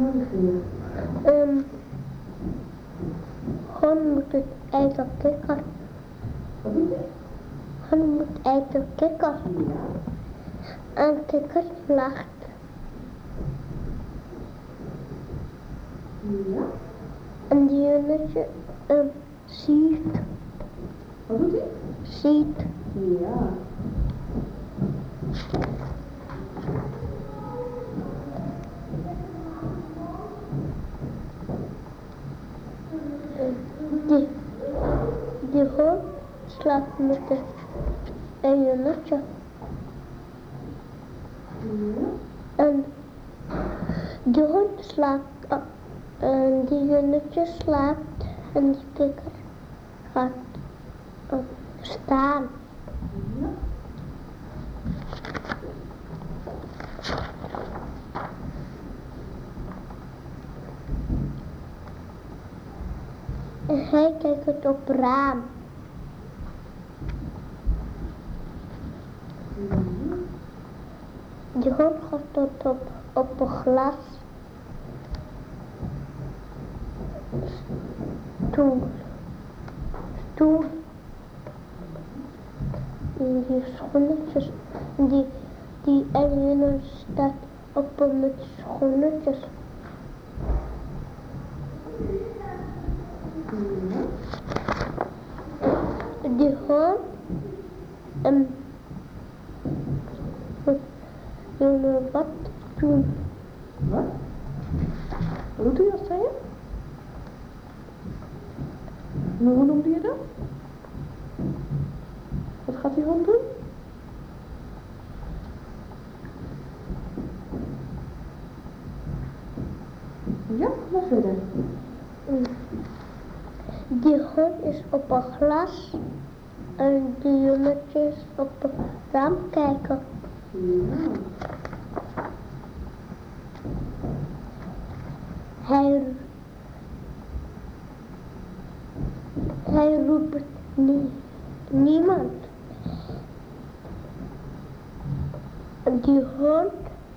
navigeren? Gewoon moet het eten kikken. Wat doet hij? Gewoon moet eten kikken. Ja. En kikker lacht. Ja. En die jongetje ziet. Wat doet hij? Ziet. Ja. Die hond slaapt met een jongetje. Ja. En die hond slaapt en die jongetje slaapt en die kikker gaat staan. Ja. En hij kijkt het op het raam. Die hond gaat tot op een glas. Stoel. En die schoenetjes. Die ene staat op met schoenetjes. Die hond moet wat doen. Wat? Wat doet hij als zei je? Hoe noemde je dat? Wat gaat die hond doen? Ja, maar verder. Die hond is op een glas en die jongetjes op het raam kijken. Ja. Hij roept niemand. Die hond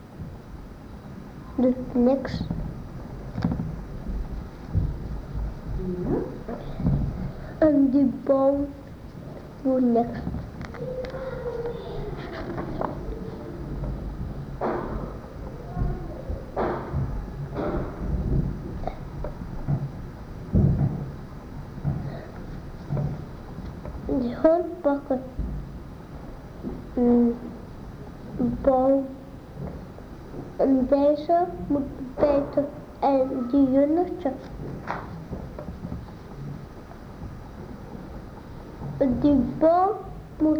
doet niks. Ja. En die boom doet niks. Die hond pakt een boom. En deze moet bijten en die jongetje. Die boom moet,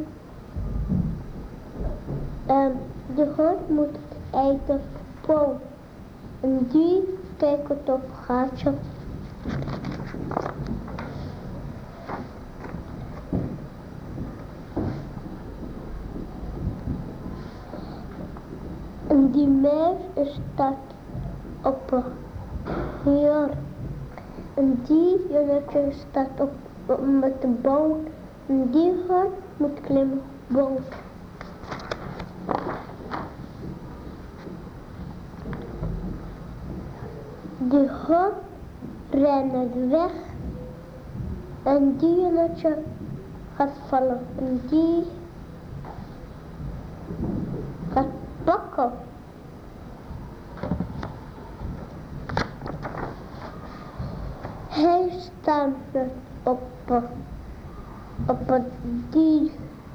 de hond moet eten boom. En die kijkt op het gaatje. En die muis staat op hier. En die jongetje staat op met de boot. En die hond moet klimmen boot. Die hond rent weg. En die jongetje gaat vallen. En die gaat pakken. Hij staat op die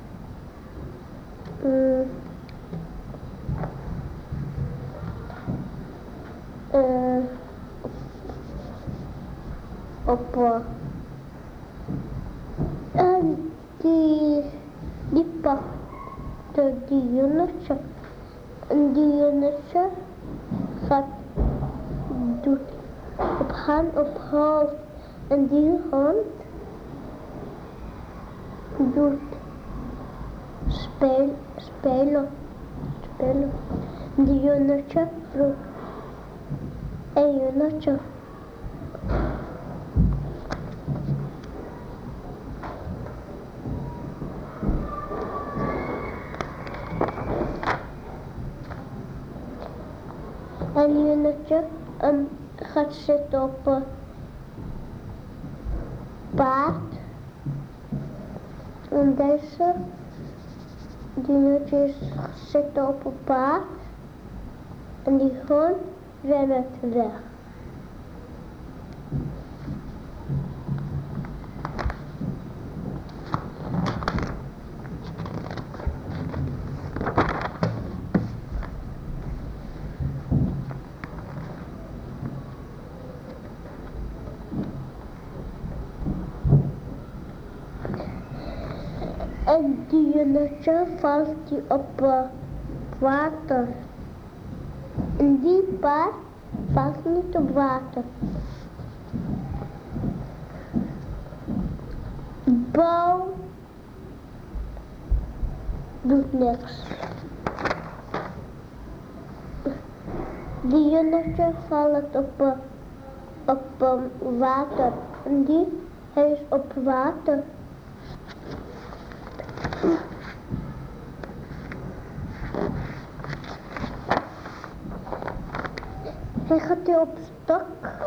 en die pakt die jongetje. En die jongetje gaat doet op hand op hoofd. En die hond doet spelen. En die jongetje vroeg, hey jongetje. En jongetje gaat zitten op een paard. En deze dinootjes zitten op een paard. En die hond rent weg. En die jongetje valt die op water. En die paard valt niet op water. Bo doet niks. Die jongetje valt op water. En hij is op water. Hij gaat hier op stok.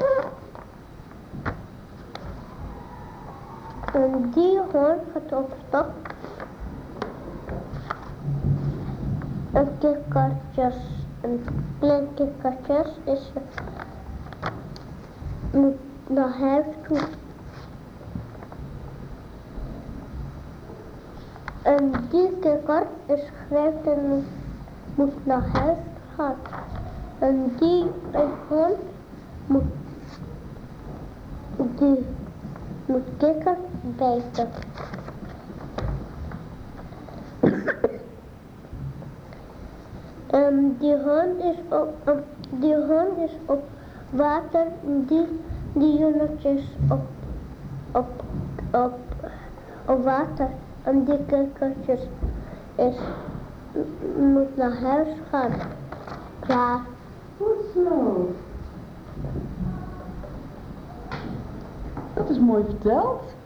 En die hond gaat op stok. En kikkertjes. En kleine kikkertjes moet naar huis toe. En die kikker is groot en moet naar huis gaan. En die hond moet kikker bijten. Die hond is op water en die jongetje is op water. En die kikkertjes moet naar huis gaan. Klaar. Goed zo. Dat is mooi verteld.